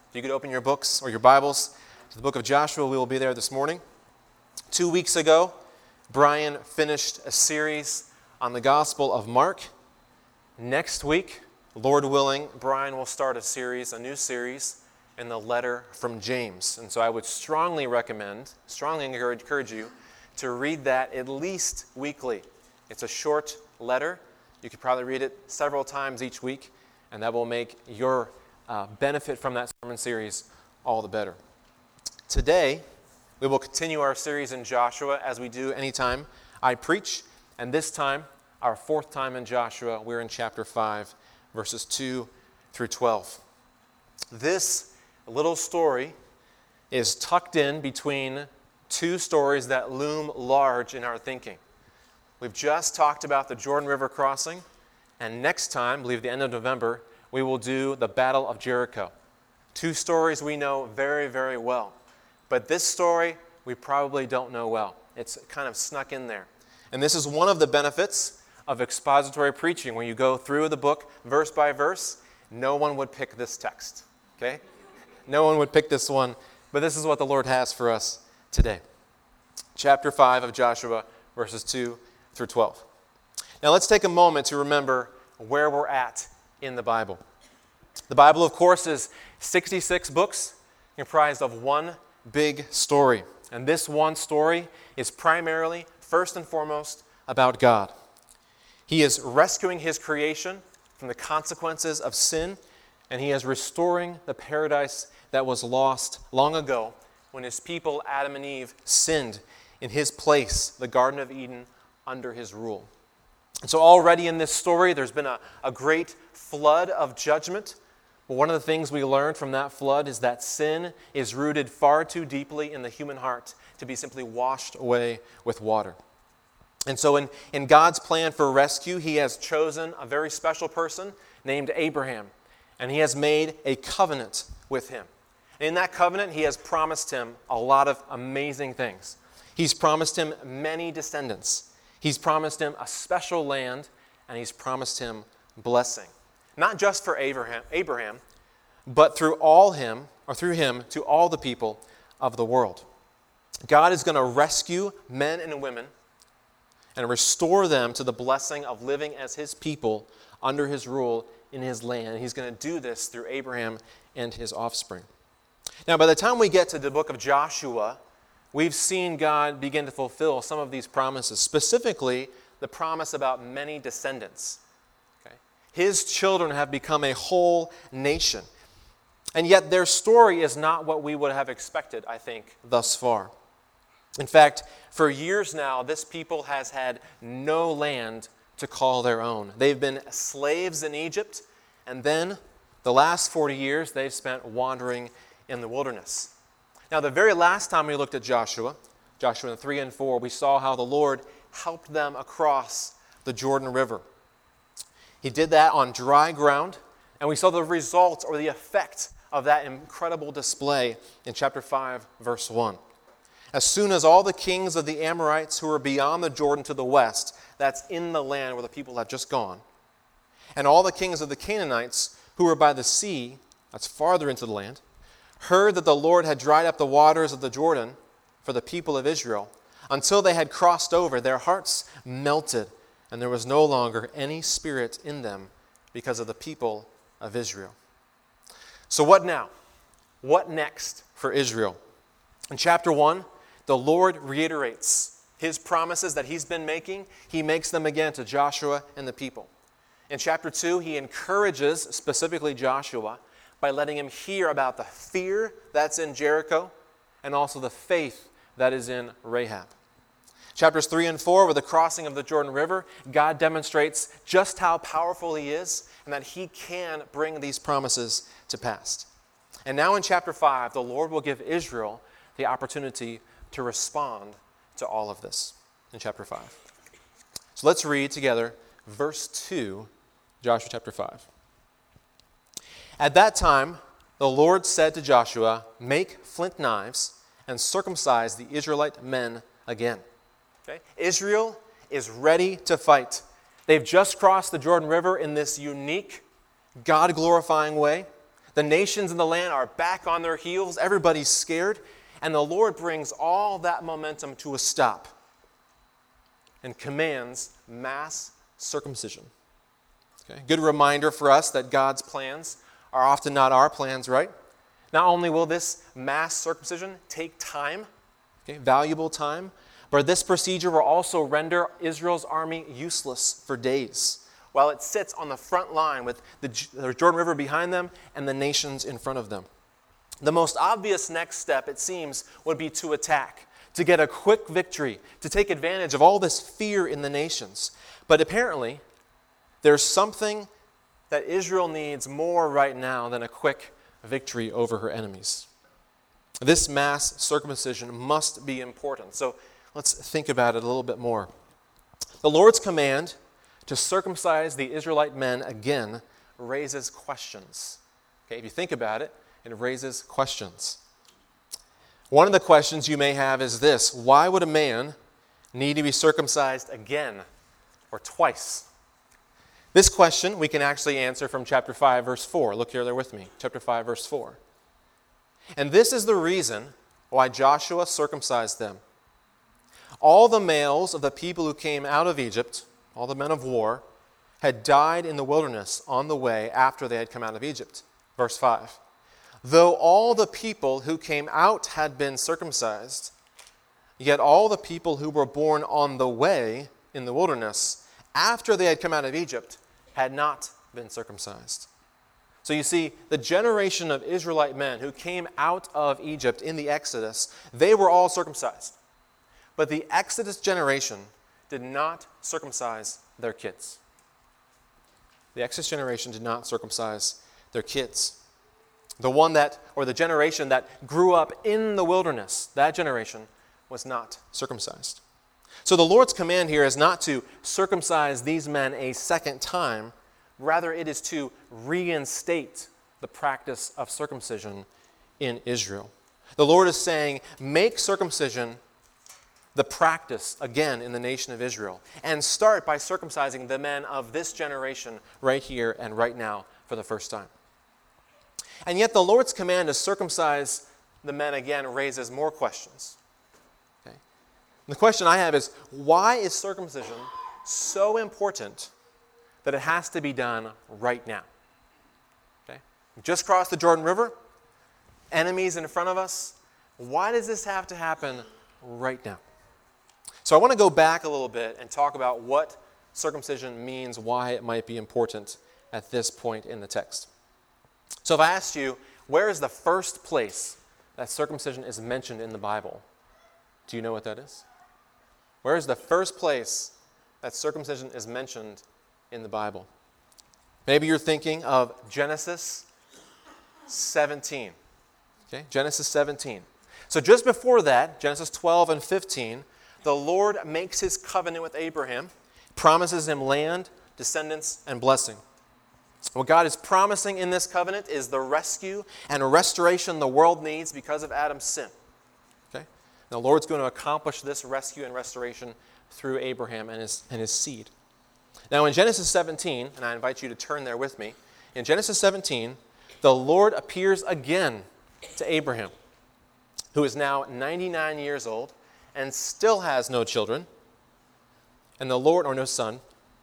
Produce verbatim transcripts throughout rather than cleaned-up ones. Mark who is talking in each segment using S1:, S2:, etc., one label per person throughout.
S1: If you could open your books or your Bibles to the book of Joshua, we will be there this morning. Two weeks ago, Brian finished a series on the Gospel of Mark. Next week, Lord willing, Brian will start a series, a new series, in the letter from James. And so I would strongly recommend, strongly encourage, encourage you to read that at least weekly. It's a short letter. You could probably read it several times each week, and that will make your uh, benefit from that sermon series all the better. Today, we will continue our series in Joshua as we do anytime I preach, and this time, our fourth time in Joshua, we're in chapter five, verses two through twelve. This little story is tucked in between two stories that loom large in our thinking. We've just talked about the Jordan River crossing, and next time, I believe the end of November, we will do the Battle of Jericho. Two stories we know very, very well. But this story, we probably don't know well. It's kind of snuck in there. And this is one of the benefits of expository preaching. When you go through the book verse by verse, no one would pick this text. Okay? No one would pick this one, but this is what the Lord has for us today. Chapter five of Joshua, verses two through twelve. Now let's take a moment to remember where we're at in the Bible. The Bible, of course, is sixty-six books comprised of one big story. And this one story is primarily, first and foremost, about God. He is rescuing his creation from the consequences of sin, and he is restoring the paradise that was lost long ago when his people, Adam and Eve, sinned in his place, the Garden of Eden, under his rule. And so already in this story, there's been a, a great flood of judgment. But one of the things we learned from that flood is that sin is rooted far too deeply in the human heart to be simply washed away with water. And so in, in God's plan for rescue, he has chosen a very special person named Abraham. And he has made a covenant with him. And in that covenant, he has promised him a lot of amazing things. He's promised him many descendants. He's promised him a special land, and he's promised him blessing. Not just for Abraham, Abraham, but through all him, or through him, to all the people of the world. God is going to rescue men and women and restore them to the blessing of living as his people under his rule in his land. He's going to do this through Abraham and his offspring. Now, by the time we get to the book of Joshua, we've seen God begin to fulfill some of these promises, specifically the promise about many descendants. Okay? His children have become a whole nation. And yet their story is not what we would have expected, I think, thus far. In fact, for years now, this people has had no land to call their own. They've been slaves in Egypt, and then the last forty years they've spent wandering in the wilderness. Now, the very last time we looked at Joshua, Joshua three and four, we saw how the Lord helped them across the Jordan River. He did that on dry ground, and we saw the result or the effect of that incredible display in chapter five, verse one. As soon as all the kings of the Amorites who were beyond the Jordan to the west, that's in the land where the people have just gone, and all the kings of the Canaanites who were by the sea, that's farther into the land, heard that the Lord had dried up the waters of the Jordan for the people of Israel, until they had crossed over, their hearts melted, and there was no longer any spirit in them because of the people of Israel. So what now? What next for Israel? In chapter one, the Lord reiterates his promises that he's been making. He makes them again to Joshua and the people. In chapter two, he encourages, specifically Joshua, by letting him hear about the fear that's in Jericho and also the faith that is in Rahab. Chapters three and four, with the crossing of the Jordan River, God demonstrates just how powerful he is and that he can bring these promises to pass. And now in chapter five, the Lord will give Israel the opportunity to respond to all of this in chapter five. So let's read together verse two, Joshua chapter five. At that time, the Lord said to Joshua, "Make flint knives and circumcise the Israelite men again." Okay? Israel is ready to fight. They've just crossed the Jordan River in this unique, God-glorifying way. The nations in the land are back on their heels. Everybody's scared. And the Lord brings all that momentum to a stop and commands mass circumcision. Okay? Good reminder for us that God's plans are often not our plans, right? Not only will this mass circumcision take time, okay, valuable time, but this procedure will also render Israel's army useless for days, while it sits on the front line with the Jordan River behind them and the nations in front of them. The most obvious next step, it seems, would be to attack, to get a quick victory, to take advantage of all this fear in the nations. But apparently, there's something that Israel needs more right now than a quick victory over her enemies. This mass circumcision must be important. So let's think about it a little bit more. The Lord's command to circumcise the Israelite men again raises questions. Okay, if you think about it, it raises questions. One of the questions you may have is this: why would a man need to be circumcised again or twice? This question we can actually answer from chapter five, verse four. Look here there with me. Chapter five, verse four. And this is the reason why Joshua circumcised them. All the males of the people who came out of Egypt, all the men of war, had died in the wilderness on the way after they had come out of Egypt. Verse five. Though all the people who came out had been circumcised, yet all the people who were born on the way in the wilderness after they had come out of Egypt had not been circumcised. So you see, the generation of Israelite men who came out of Egypt in the Exodus, they were all circumcised. But the Exodus generation did not circumcise their kids. The Exodus generation did not circumcise their kids. The one that, or the generation that grew up in the wilderness, that generation was not circumcised. So the Lord's command here is not to circumcise these men a second time. Rather, it is to reinstate the practice of circumcision in Israel. The Lord is saying, make circumcision the practice again in the nation of Israel, and start by circumcising the men of this generation right here and right now for the first time. And yet the Lord's command to circumcise the men again raises more questions. Okay? The question I have is, why is circumcision so important that it has to be done right now? Okay? We just crossed the Jordan River, enemies in front of us. Why does this have to happen right now? So I want to go back a little bit and talk about what circumcision means, why it might be important at this point in the text. So if I asked you, where is the first place that circumcision is mentioned in the Bible? Do you know what that is? Where is the first place that circumcision is mentioned in the Bible? Maybe you're thinking of Genesis seventeen. Okay, Genesis seventeen. So just before that, Genesis twelve and fifteen, the Lord makes his covenant with Abraham, promises him land, descendants, and blessing. What God is promising in this covenant is the rescue and restoration the world needs because of Adam's sin. Okay? The Lord's going to accomplish this rescue and restoration through Abraham and his, and his seed. Now in Genesis seventeen, and I invite you to turn there with me, in Genesis seventeen, the Lord appears again to Abraham, who is now ninety-nine years old and still has no children, and the Lord, or no son.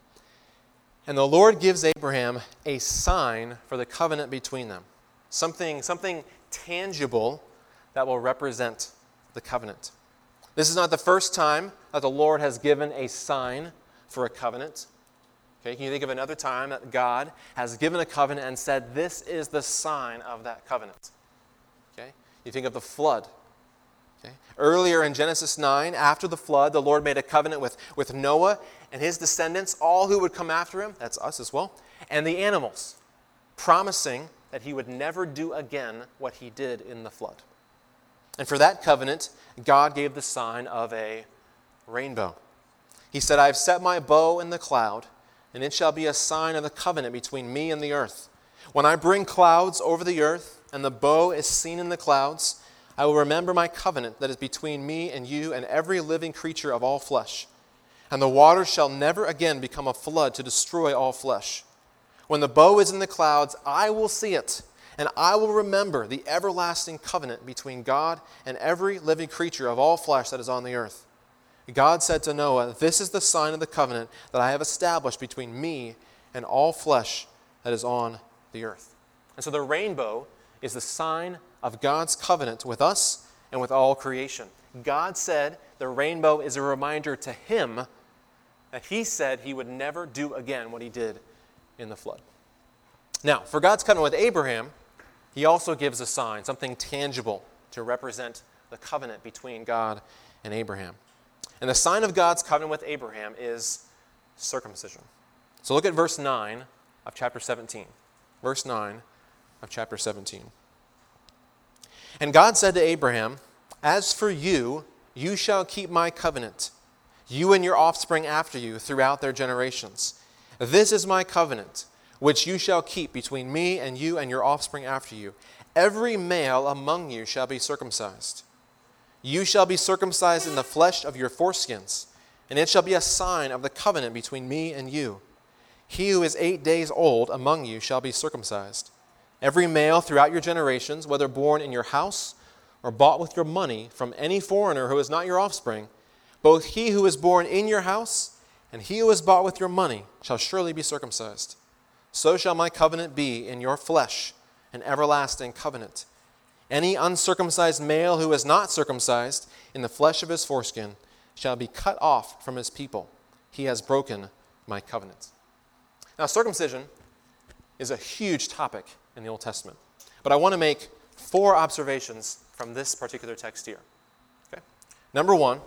S1: And the Lord gives Abraham a sign for the covenant between them. Something, something tangible that will represent the covenant. This is not the first time that the Lord has given a sign for a covenant. Okay, can you think of another time that God has given a covenant and said, this is the sign of that covenant? Okay, you think of the flood. Okay. Earlier in Genesis nine, after the flood, the Lord made a covenant with, with Noah and his descendants, all who would come after him, that's us as well, and the animals, promising that he would never do again what he did in the flood. And for that covenant, God gave the sign of a rainbow. He said, I have set my bow in the cloud, and it shall be a sign of the covenant between me and the earth. When I bring clouds over the earth, and the bow is seen in the clouds, I will remember my covenant that is between me and you and every living creature of all flesh. And the waters shall never again become a flood to destroy all flesh. When the bow is in the clouds, I will see it, And I will remember the everlasting covenant between God and every living creature of all flesh that is on the earth. God said to Noah, this is the sign of the covenant that I have established between me and all flesh that is on the earth. And so the rainbow is the sign of God's covenant with us and with all creation. God said the rainbow is a reminder to him that he said he would never do again what he did in the flood. Now, for God's covenant with Abraham, he also gives a sign, something tangible to represent the covenant between God and Abraham. And the sign of God's covenant with Abraham is circumcision. So look at verse nine of chapter seventeen. Verse nine of chapter seventeen. And God said to Abraham, as for you, you shall keep my covenant, you and your offspring after you throughout their generations. This is my covenant, which you shall keep between me and you and your offspring after you. Every male among you shall be circumcised. You shall be circumcised in the flesh of your foreskins, and it shall be a sign of the covenant between me and you. He who is eight days old among you shall be circumcised. Every male throughout your generations, whether born in your house or bought with your money from any foreigner who is not your offspring, both he who is born in your house and he who is bought with your money shall surely be circumcised. So shall my covenant be in your flesh, an everlasting covenant. Any uncircumcised male who is not circumcised in the flesh of his foreskin shall be cut off from his people. He has broken my covenant. Now, circumcision is a huge topic in the Old Testament, but I want to make four observations from this particular text here. Okay? Number one,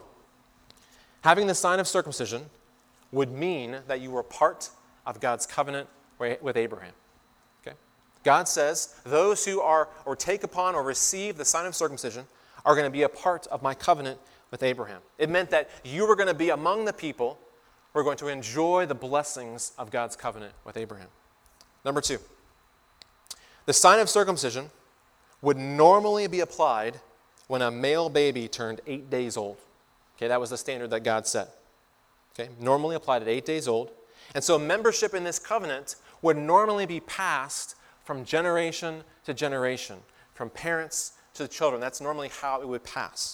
S1: having the sign of circumcision would mean that you were part of God's covenant with Abraham. Okay? God says, those who are or take upon or receive the sign of circumcision are going to be a part of my covenant with Abraham. It meant that you were going to be among the people who are going to enjoy the blessings of God's covenant with Abraham. Number two, the sign of circumcision would normally be applied when a male baby turned eight days old. Okay, that was the standard that God set. Okay, normally applied at eight days old. And so membership in this covenant would normally be passed from generation to generation, from parents to the children. That's normally how it would pass.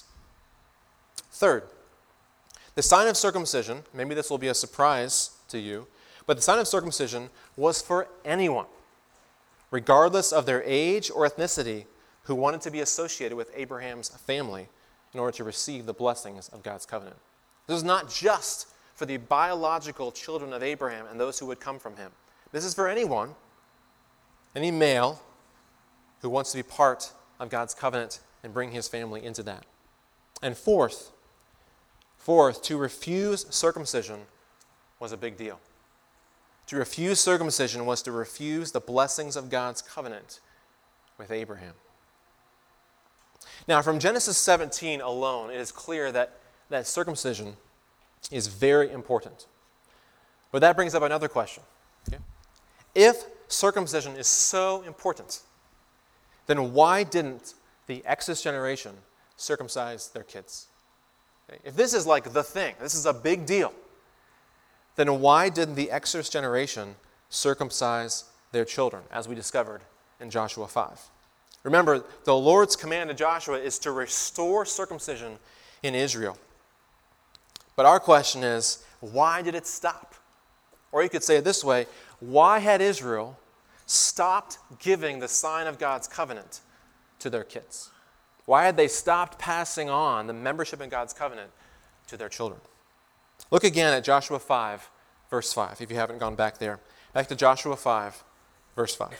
S1: Third, the sign of circumcision, maybe this will be a surprise to you, but the sign of circumcision was for anyone, regardless of their age or ethnicity, who wanted to be associated with Abraham's family in order to receive the blessings of God's covenant. This is not just for the biological children of Abraham and those who would come from him. This is for anyone, any male who wants to be part of God's covenant and bring his family into that. And fourth, fourth, to refuse circumcision was a big deal. To refuse circumcision was to refuse the blessings of God's covenant with Abraham. Now, from Genesis seventeen alone, it is clear that, that circumcision is very important. But that brings up another question. Okay? If circumcision is so important, then why didn't the Exodus generation circumcise their kids? Okay? If this is like the thing, this is a big deal, then why didn't the Exodus generation circumcise their children, as we discovered in Joshua five? Remember, the Lord's command to Joshua is to restore circumcision in Israel. But our question is, why did it stop? Or you could say it this way, why had Israel stopped giving the sign of God's covenant to their kids? Why had they stopped passing on the membership in God's covenant to their children? Look again at Joshua five, verse five, if you haven't gone back there. Back to Joshua five, verse five.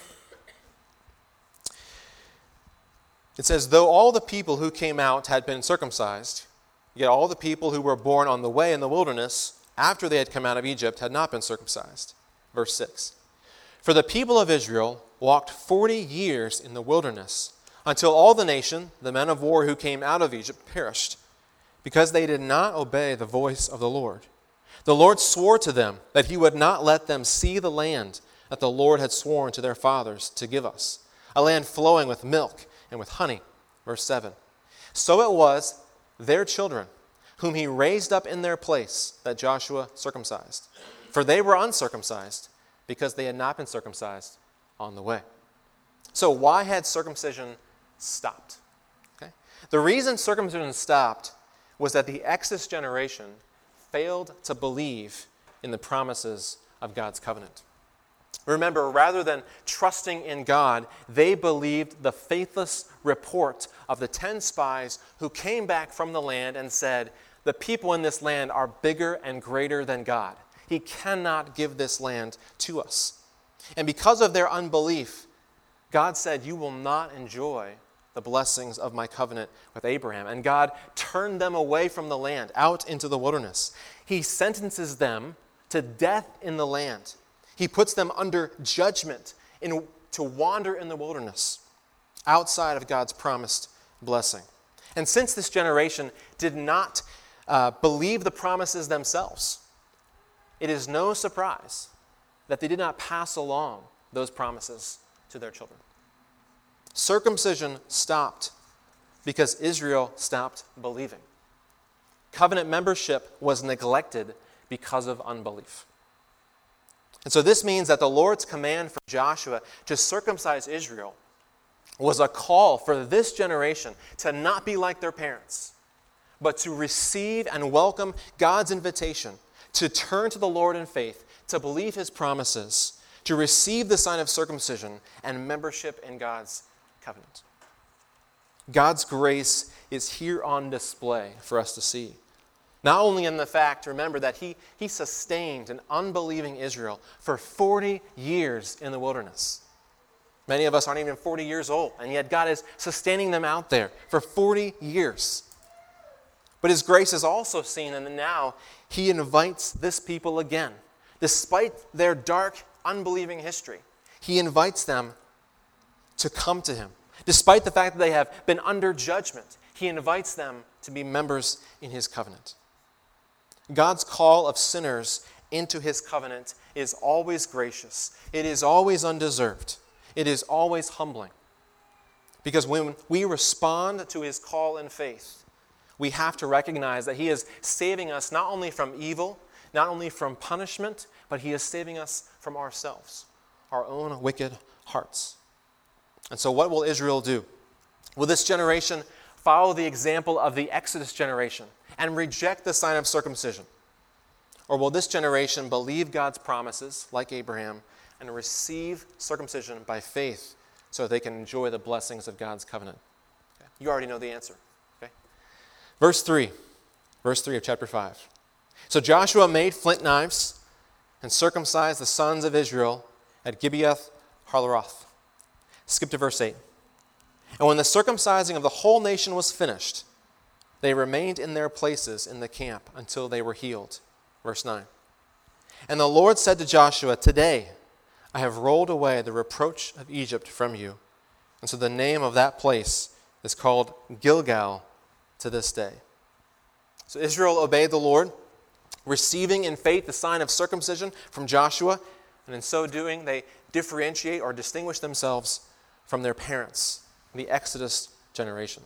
S1: It says, though all the people who came out had been circumcised, yet all the people who were born on the way in the wilderness after they had come out of Egypt had not been circumcised. Verse six. For the people of Israel walked forty years in the wilderness until all the nation, the men of war who came out of Egypt, perished, because they did not obey the voice of the Lord. The Lord swore to them that he would not let them see the land that the Lord had sworn to their fathers to give us, a land flowing with milk and with honey. Verse seven. So it was their children, whom he raised up in their place, that Joshua circumcised. For they were uncircumcised, because they had not been circumcised on the way. So why had circumcision stopped? Okay? The reason circumcision stopped was that the Exodus generation failed to believe in the promises of God's covenant. Remember, rather than trusting in God, they believed the faithless report of the ten spies who came back from the land and said, the people in this land are bigger and greater than God. He cannot give this land to us. And because of their unbelief, God said, you will not enjoy the blessings of my covenant with Abraham. And God turned them away from the land, out into the wilderness. He sentences them to death in the land. He puts them under judgment in, to wander in the wilderness, outside of God's promised blessing. And since this generation did not uh, believe the promises themselves, it is no surprise that they did not pass along those promises to their children. Circumcision stopped because Israel stopped believing. Covenant membership was neglected because of unbelief. And so this means that the Lord's command for Joshua to circumcise Israel was a call for this generation to not be like their parents, but to receive and welcome God's invitation to turn to the Lord in faith, to believe his promises, to receive the sign of circumcision and membership in God's covenant. God's grace is here on display for us to see. Not only in the fact, remember, that he, he sustained an unbelieving Israel for forty years in the wilderness. Many of us aren't even forty years old, and yet God is sustaining them out there for forty years. But his grace is also seen, and now he invites this people again. Despite their dark, unbelieving history, he invites them to come to him. Despite the fact that they have been under judgment, he invites them to be members in his covenant. God's call of sinners into his covenant is always gracious. It is always undeserved. It is always humbling. Because when we respond to his call in faith, we have to recognize that he is saving us not only from evil, not only from punishment, but he is saving us from ourselves, our own wicked hearts. And so what will Israel do? Will this generation follow the example of the Exodus generation and reject the sign of circumcision? Or will this generation believe God's promises, like Abraham, and receive circumcision by faith so that they can enjoy the blessings of God's covenant? Okay. You already know the answer. Okay? Verse three. Verse three of chapter five. So Joshua made flint knives and circumcised the sons of Israel at Gibeath Harloth. Skip to verse eight. And when the circumcising of the whole nation was finished, they remained in their places in the camp until they were healed. Verse nine. And the Lord said to Joshua, today I have rolled away the reproach of Egypt from you. And so the name of that place is called Gilgal to this day. So Israel obeyed the Lord, receiving in faith the sign of circumcision from Joshua, and in so doing they differentiate or distinguish themselves from their parents, the Exodus generation.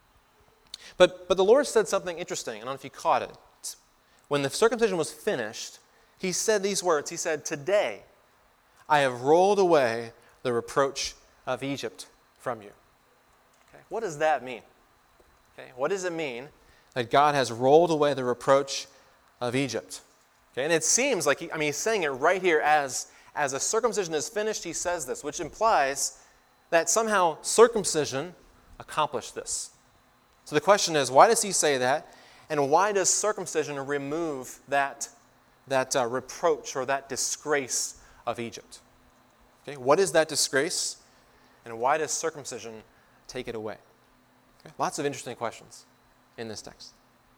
S1: But, but the Lord said something interesting. I don't know if you caught it. When the circumcision was finished, he said these words. He said, today I have rolled away the reproach of Egypt from you. Okay, what does that mean? Okay, what does it mean that God has rolled away the reproach of Egypt? Okay, and it seems like, he, I mean, he's saying it right here as, as a circumcision is finished, he says this, which implies that somehow circumcision accomplished this. So the question is, why does he say that? And why does circumcision remove that, that uh, reproach or that disgrace of Egypt? Okay, what is that disgrace? And why does circumcision take it away? Okay, lots of interesting questions in this text.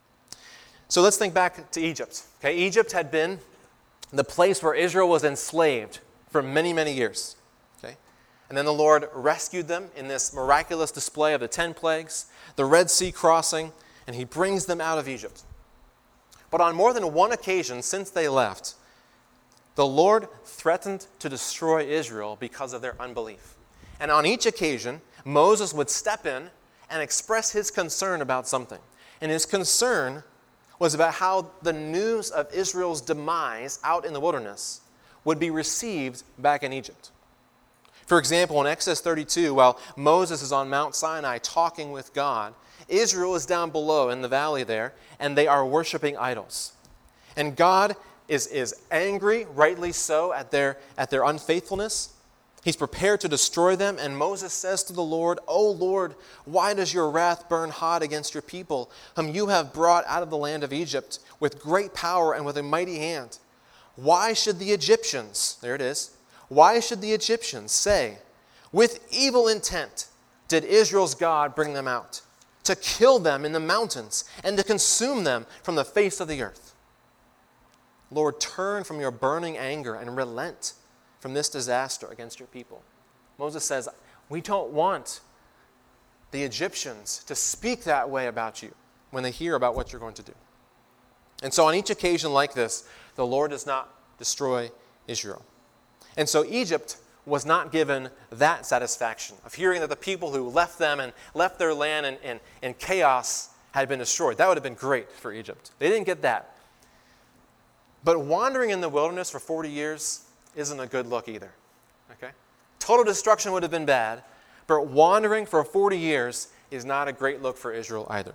S1: So let's think back to Egypt. Okay, Egypt had been the place where Israel was enslaved for many, many years. Okay? And then the Lord rescued them in this miraculous display of the ten plagues, the Red Sea crossing, and he brings them out of Egypt. But on more than one occasion since they left, the Lord threatened to destroy Israel because of their unbelief. And on each occasion, Moses would step in and express his concern about something. And his concern was about how the news of Israel's demise out in the wilderness would be received back in Egypt. For example, in Exodus thirty-two, while Moses is on Mount Sinai talking with God, Israel is down below in the valley there, and they are worshiping idols. And God is, is angry, rightly so, at their, at their unfaithfulness. He's prepared to destroy them, and Moses says to the Lord, "O Lord, why does your wrath burn hot against your people, whom you have brought out of the land of Egypt with great power and with a mighty hand? Why should the Egyptians," there it is, "why should the Egyptians say, 'With evil intent did Israel's God bring them out, to kill them in the mountains and to consume them from the face of the earth?' Lord, turn from your burning anger and relent from this disaster against your people." Moses says, we don't want the Egyptians to speak that way about you when they hear about what you're going to do. And so on each occasion like this, the Lord does not destroy Israel. And so Egypt was not given that satisfaction of hearing that the people who left them and left their land in, in, in chaos had been destroyed. That would have been great for Egypt. They didn't get that. But wandering in the wilderness for forty years isn't a good look either. Okay? Total destruction would have been bad, but wandering for forty years is not a great look for Israel either.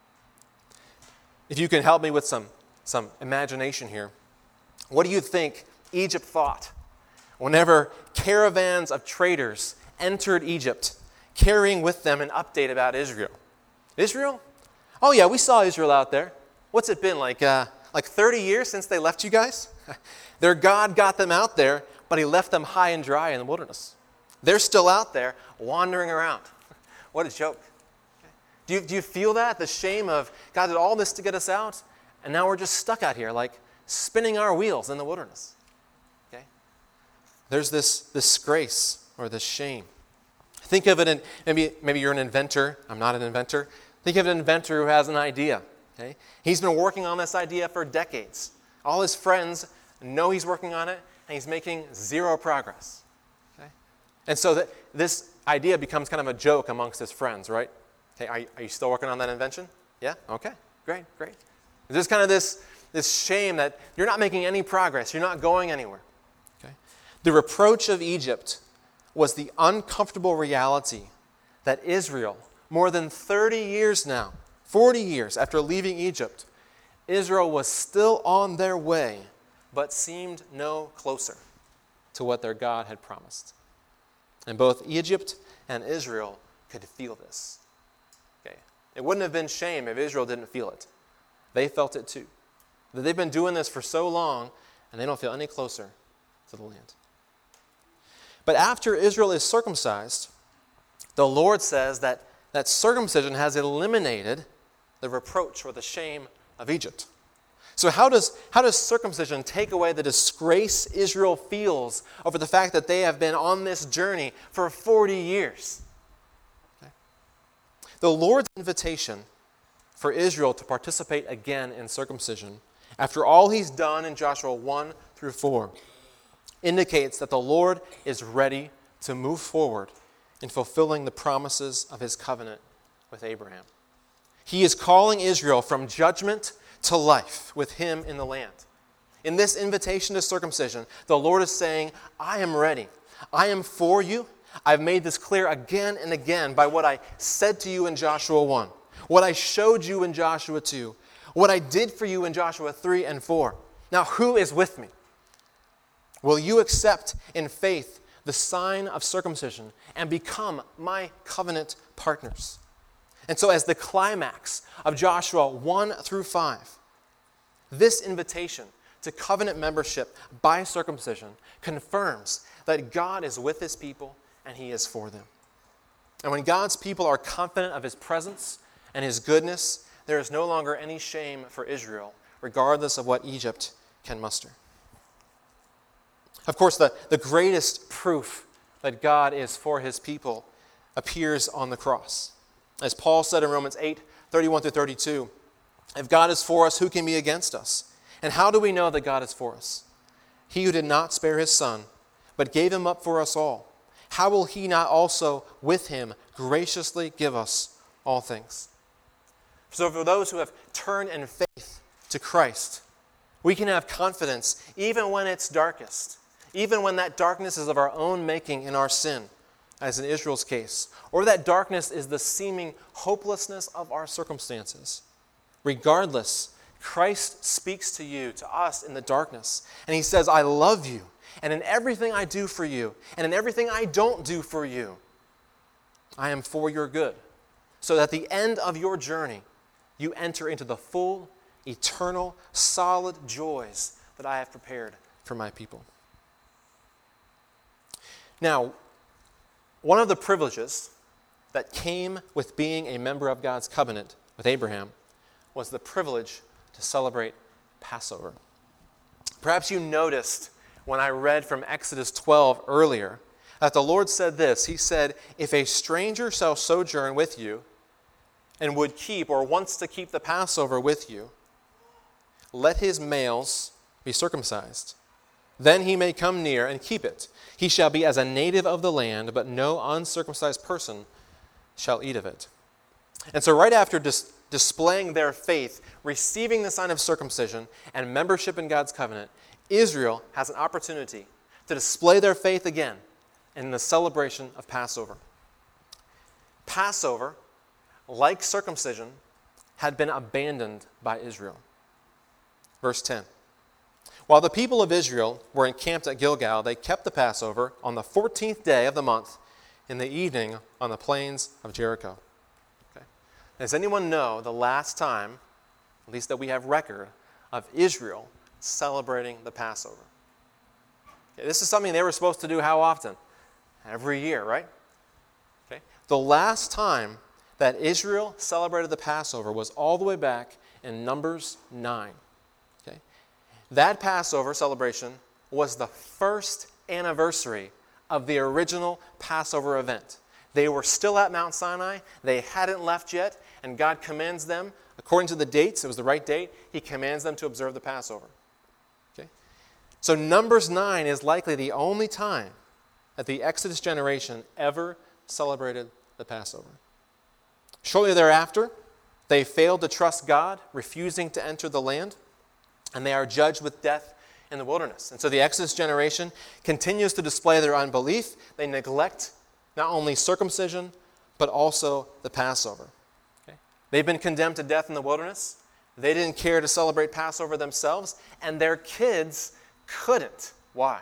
S1: If you can help me with some, some imagination here, what do you think Egypt thought whenever caravans of traders entered Egypt, carrying with them an update about Israel? Israel? Oh yeah, we saw Israel out there. What's it been, like, uh, like thirty years since they left you guys? Their God got them out there, but he left them high and dry in the wilderness. They're still out there wandering around. What a joke. Do you, do you feel that? The shame of, God did all this to get us out, and now we're just stuck out here, like spinning our wheels in the wilderness. Okay? There's this disgrace or this shame. Think of it in, maybe, maybe you're an inventor. I'm not an inventor. Think of an inventor who has an idea. Okay? He's been working on this idea for decades. All his friends know he's working on it, and he's making zero progress. Okay? And so that this idea becomes kind of a joke amongst his friends, right? Okay, are you, are you still working on that invention? Yeah? Okay, great, great. There's kind of this, this shame that you're not making any progress, you're not going anywhere. Okay? The reproach of Egypt was the uncomfortable reality that Israel, more than thirty years now, forty years after leaving Egypt, Israel was still on their way, but seemed no closer to what their God had promised. And both Egypt and Israel could feel this. Okay. It wouldn't have been shame if Israel didn't feel it. They felt it too. That they've been doing this for so long, and they don't feel any closer to the land. But after Israel is circumcised, the Lord says that, that circumcision has eliminated the reproach or the shame of Egypt. So how does, how does circumcision take away the disgrace Israel feels over the fact that they have been on this journey for forty years? Okay. The Lord's invitation for Israel to participate again in circumcision, after all he's done in Joshua one through four, indicates that the Lord is ready to move forward in fulfilling the promises of his covenant with Abraham. He is calling Israel from judgment to life with him in the land. In this invitation to circumcision, the Lord is saying, I am ready. I am for you. I've made this clear again and again by what I said to you in Joshua one, what I showed you in Joshua two, what I did for you in Joshua three and four. Now, who is with me? Will you accept in faith the sign of circumcision and become my covenant partners? And so as the climax of Joshua one through five, this invitation to covenant membership by circumcision confirms that God is with his people and he is for them. And when God's people are confident of his presence and his goodness, there is no longer any shame for Israel, regardless of what Egypt can muster. Of course, the, the greatest proof that God is for his people appears on the cross. As Paul said in Romans eight, thirty-one through thirty-two, if God is for us, who can be against us? And how do we know that God is for us? He who did not spare his son, but gave him up for us all, how will he not also with him graciously give us all things? So for those who have turned in faith to Christ, we can have confidence even when it's darkest, even when that darkness is of our own making in our sin, as in Israel's case, or that darkness is the seeming hopelessness of our circumstances. Regardless, Christ speaks to you, to us in the darkness, and he says, I love you, and in everything I do for you, and in everything I don't do for you, I am for your good, so that at the end of your journey, you enter into the full, eternal, solid joys that I have prepared for my people. Now, one of the privileges that came with being a member of God's covenant with Abraham was the privilege to celebrate Passover. Perhaps you noticed when I read from Exodus twelve earlier that the Lord said this. He said, if a stranger shall sojourn with you and would keep or wants to keep the Passover with you, let his males be circumcised. Then he may come near and keep it. He shall be as a native of the land, but no uncircumcised person shall eat of it. And so right after dis- displaying their faith, receiving the sign of circumcision, and membership in God's covenant, Israel has an opportunity to display their faith again in the celebration of Passover. Passover, like circumcision, had been abandoned by Israel. Verse ten. While the people of Israel were encamped at Gilgal, they kept the Passover on the fourteenth day of the month in the evening on the plains of Jericho. Okay. Does anyone know the last time, at least that we have record, of Israel celebrating the Passover? Okay. This is something they were supposed to do how often? Every year, right? Okay. The last time that Israel celebrated the Passover was all the way back in Numbers nine. That Passover celebration was the first anniversary of the original Passover event. They were still at Mount Sinai. They hadn't left yet, and God commands them, according to the dates, it was the right date, he commands them to observe the Passover. Okay? So Numbers nine is likely the only time that the Exodus generation ever celebrated the Passover. Shortly thereafter, they failed to trust God, refusing to enter the land, and they are judged with death in the wilderness. And so the Exodus generation continues to display their unbelief. They neglect not only circumcision, but also the Passover. Okay? They've been condemned to death in the wilderness. They didn't care to celebrate Passover themselves, and their kids couldn't. Why?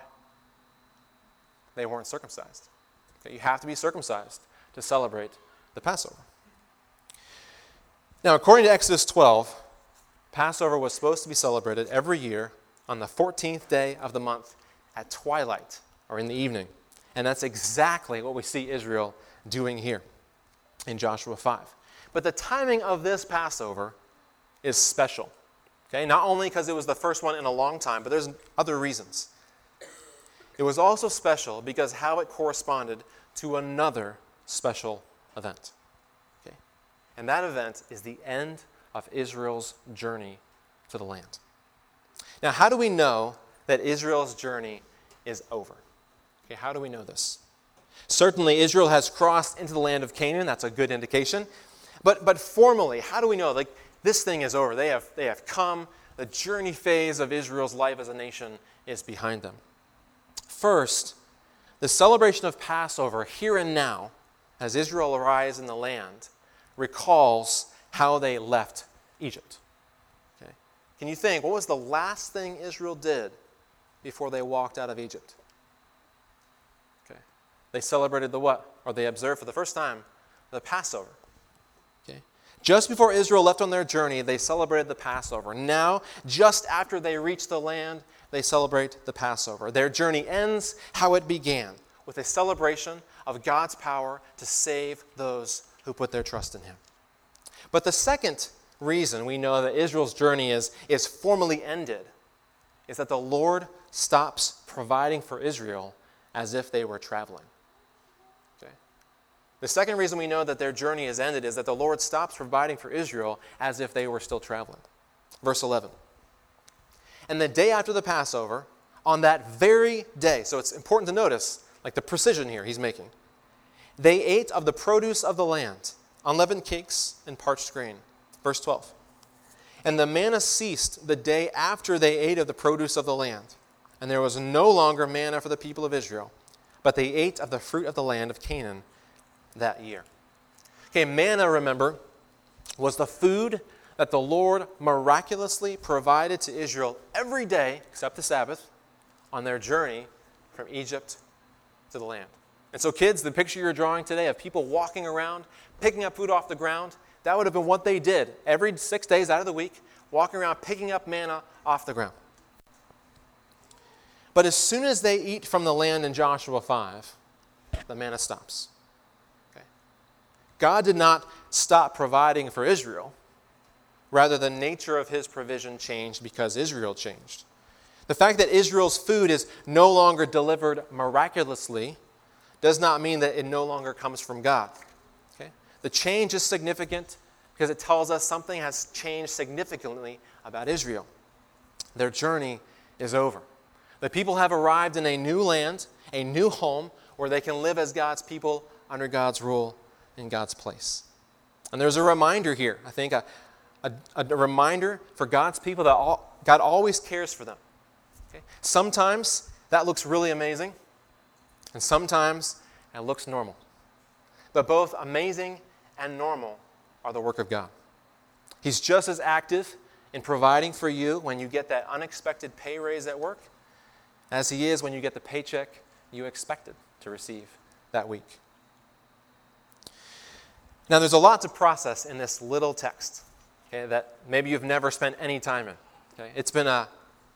S1: They weren't circumcised. Okay? You have to be circumcised to celebrate the Passover. Now, according to Exodus twelve, Passover was supposed to be celebrated every year on the fourteenth day of the month at twilight or in the evening. And that's exactly what we see Israel doing here in Joshua five. But the timing of this Passover is special. Okay? Not only because it was the first one in a long time, but there's other reasons. It was also special because how it corresponded to another special event. Okay? And that event is the end of Israel's journey to the land. Now, how do we know that Israel's journey is over? Okay, how do we know this? Certainly, Israel has crossed into the land of Canaan. That's a good indication. But, but formally, how do we know? Like, this thing is over. They have, they have come. The journey phase of Israel's life as a nation is behind them. First, the celebration of Passover here and now, as Israel arrives in the land, recalls how they left Egypt. Okay. Can you think, what was the last thing Israel did before they walked out of Egypt? Okay. They celebrated the what? Or they observed for the first time the Passover. Okay. Just before Israel left on their journey, they celebrated the Passover. Now, just after they reach the land, they celebrate the Passover. Their journey ends how it began, with a celebration of God's power to save those who put their trust in him. But the second reason we know that Israel's journey is, is formally ended is that the Lord stops providing for Israel as if they were traveling. Okay? The second reason we know that their journey is ended is that the Lord stops providing for Israel as if they were still traveling. Verse eleven. And the day after the Passover, on that very day, so it's important to notice, like the precision here he's making, they ate of the produce of the land, unleavened cakes and parched grain. Verse twelve. And the manna ceased the day after they ate of the produce of the land. and there was no longer manna for the people of Israel, but they ate of the fruit of the land of Canaan that year. Okay, manna, remember, was the food that the Lord miraculously provided to Israel every day, except the Sabbath, on their journey from Egypt to the land. And so kids, the picture you're drawing today of people walking around, picking up food off the ground, that would have been what they did every six days out of the week, walking around picking up manna off the ground. But as soon as they eat from the land in Joshua five, the manna stops. Okay? God did not stop providing for Israel. Rather, the nature of his provision changed because Israel changed. The fact that Israel's food is no longer delivered miraculously does not mean that it no longer comes from God. Okay? The change is significant because it tells us something has changed significantly about Israel. Their journey is over. The people have arrived in a new land, a new home, where they can live as God's people under God's rule in God's place. And there's a reminder here, I think, a, a, a reminder for God's people that all, God always cares for them. Okay? Sometimes that looks really amazing, and sometimes it looks normal. But both amazing and normal are the work of God. He's just as active in providing for you when you get that unexpected pay raise at work as he is when you get the paycheck you expected to receive that week. Now, there's a lot to process in this little text, okay, that maybe you've never spent any time in. Okay? It's been a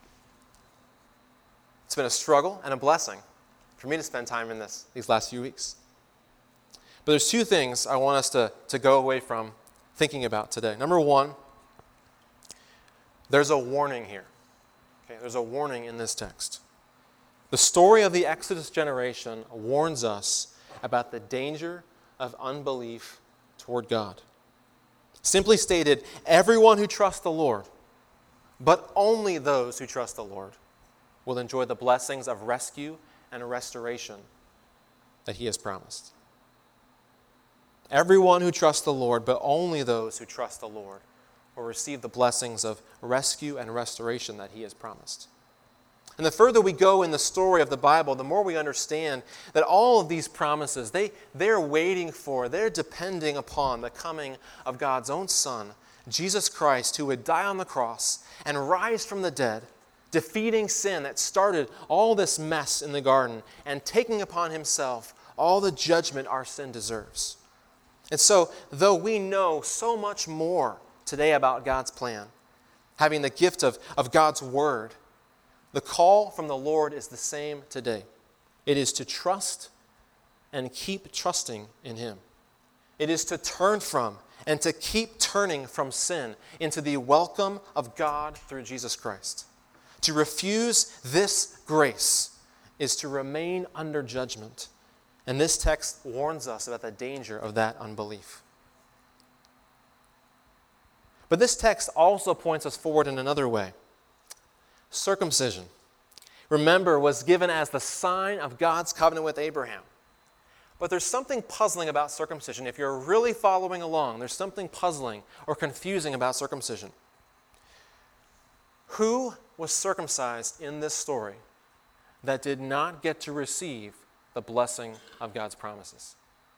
S1: it's been a struggle and a blessing for me to spend time in this these last few weeks. But there's two things I want us to, to go away from thinking about today. Number one, there's a warning here. Okay, there's a warning in this text. The story of the Exodus generation warns us about the danger of unbelief toward God. Simply stated, everyone who trusts the Lord, but only those who trust the Lord, will enjoy the blessings of rescue and restoration that he has promised. Everyone who trusts the Lord, but only those who trust the Lord, will receive the blessings of rescue and restoration that he has promised. And the further we go in the story of the Bible, the more we understand that all of these promises, they, they're waiting for, they're depending upon the coming of God's own Son, Jesus Christ, who would die on the cross and rise from the dead, defeating sin that started all this mess in the garden and taking upon himself all the judgment our sin deserves. And so, though we know so much more today about God's plan, having the gift of, of God's Word, the call from the Lord is the same today. It is to trust and keep trusting in him. It is to turn from and to keep turning from sin into the welcome of God through Jesus Christ. To refuse this grace is to remain under judgment. And this text warns us about the danger of that unbelief. But this text also points us forward in another way. Circumcision, remember, was given as the sign of God's covenant with Abraham. But there's something puzzling about circumcision. If you're really following along, there's something puzzling or confusing about circumcision. Who was circumcised in this story that did not get to receive the blessing of God's promises?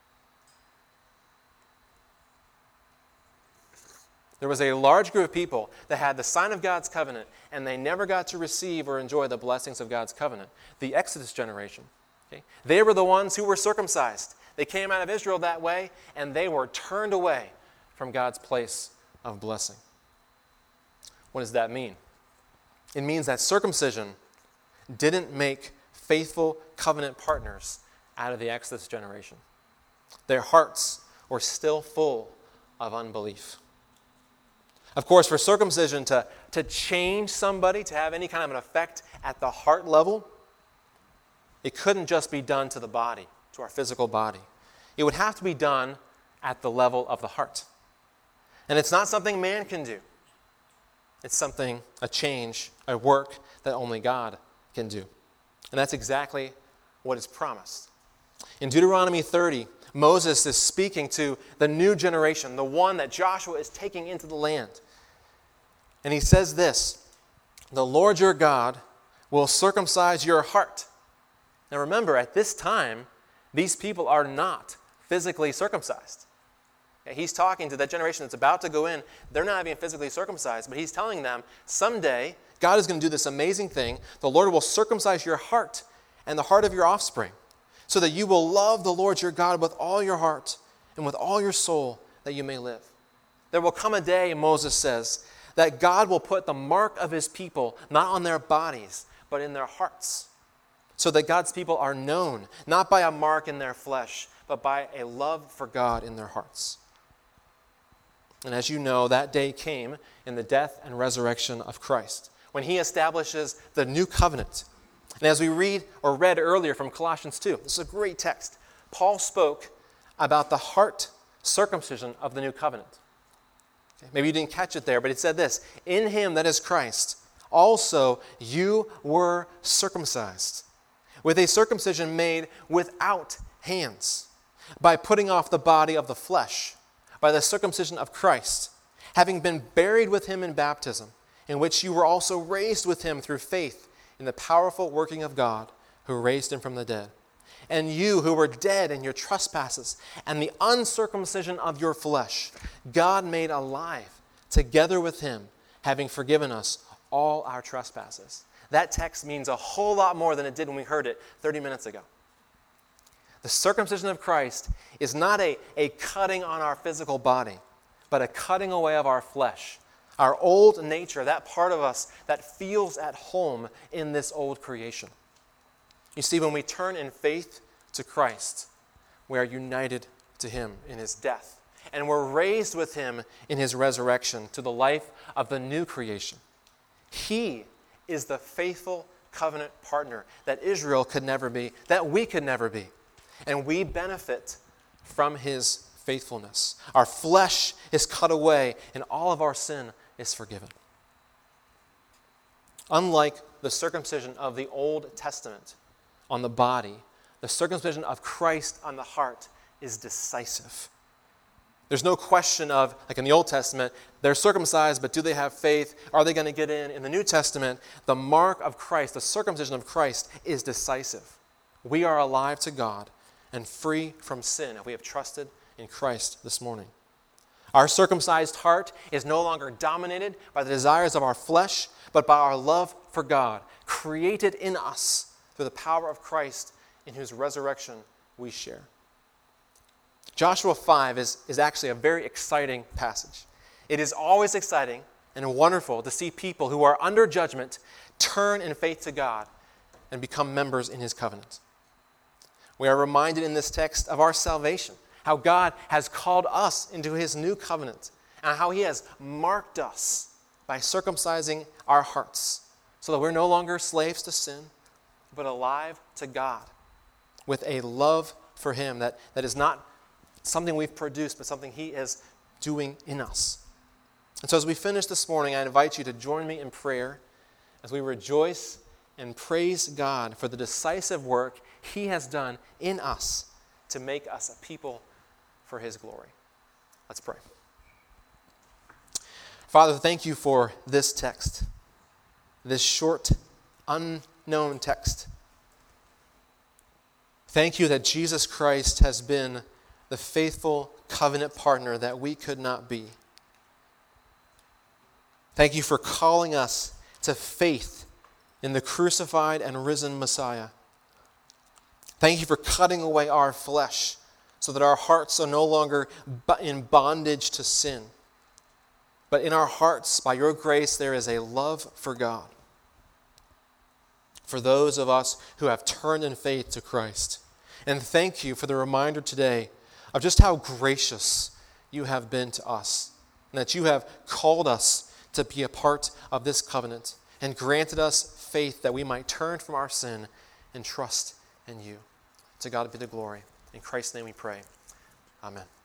S1: There was a large group of people that had the sign of God's covenant, and they never got to receive or enjoy the blessings of God's covenant. The Exodus generation. Okay? They were the ones who were circumcised. They came out of Israel that way, and they were turned away from God's place of blessing. What does that mean? It means that circumcision didn't make faithful covenant partners out of the Exodus generation. Their hearts were still full of unbelief. Of course, for circumcision to, to change somebody, to have any kind of an effect at the heart level, it couldn't just be done to the body, to our physical body. It would have to be done at the level of the heart. And it's not something man can do. It's something, a change, a work that only God can do. And that's exactly what is promised. In Deuteronomy thirty, Moses is speaking to the new generation, the one that Joshua is taking into the land. And he says this, "The Lord your God will circumcise your heart. Now remember, at this time, these people are not physically circumcised. He's talking to that generation that's about to go in. They're not being physically circumcised, but he's telling them someday God is going to do this amazing thing. The Lord will circumcise your heart and the heart of your offspring so that you will love the Lord your God with all your heart and with all your soul that you may live. There will come a day, Moses says, that God will put the mark of his people not on their bodies, but in their hearts, so that God's people are known not by a mark in their flesh, but by a love for God in their hearts. And as you know, that day came in the death and resurrection of Christ, when he establishes the new covenant. And as we read or read earlier from Colossians two, this is a great text. Paul spoke about the heart circumcision of the new covenant. Okay, maybe you didn't catch it there, but it said this: in him, that is Christ, also you were circumcised, with a circumcision made without hands, by putting off the body of the flesh, by the circumcision of Christ, having been buried with him in baptism, in which you were also raised with him through faith in the powerful working of God, who raised him from the dead. And you who were dead in your trespasses and the uncircumcision of your flesh, God made alive together with him, having forgiven us all our trespasses. That text means a whole lot more than it did when we heard it thirty minutes ago. The circumcision of Christ is not a, a cutting on our physical body, but a cutting away of our flesh, our old nature, that part of us that feels at home in this old creation. You see, when we turn in faith to Christ, we are united to him in his death, and we're raised with him in his resurrection to the life of the new creation. He is the faithful covenant partner that Israel could never be, that we could never be. And we benefit from his faithfulness. Our flesh is cut away, and all of our sin is forgiven. Unlike the circumcision of the Old Testament on the body, the circumcision of Christ on the heart is decisive. There's no question of, like in the Old Testament, they're circumcised, but do they have faith? Are they going to get in? In the New Testament, the mark of Christ, the circumcision of Christ, is decisive. We are alive to God and free from sin if we have trusted in Christ this morning. Our circumcised heart is no longer dominated by the desires of our flesh, but by our love for God, created in us through the power of Christ, in whose resurrection we share. Joshua five is, is actually a very exciting passage. It is always exciting and wonderful to see people who are under judgment turn in faith to God and become members in his covenant. We are reminded in this text of our salvation, how God has called us into his new covenant, and how he has marked us by circumcising our hearts so that we're no longer slaves to sin, but alive to God with a love for him that, that is not something we've produced, but something he is doing in us. And so as we finish this morning, I invite you to join me in prayer as we rejoice and praise God for the decisive work he has done in us to make us a people for his glory. Let's pray. Father, thank you for this text, this short, unknown text. Thank you that Jesus Christ has been the faithful covenant partner that we could not be. Thank you for calling us to faith in the crucified and risen Messiah. Thank you for cutting away our flesh so that our hearts are no longer in bondage to sin. But in our hearts, by your grace, there is a love for God. For those of us who have turned in faith to Christ. And thank you for the reminder today of just how gracious you have been to us, and that you have called us to be a part of this covenant and granted us faith that we might turn from our sin and trust in you. To God be the glory. In Christ's name we pray. Amen.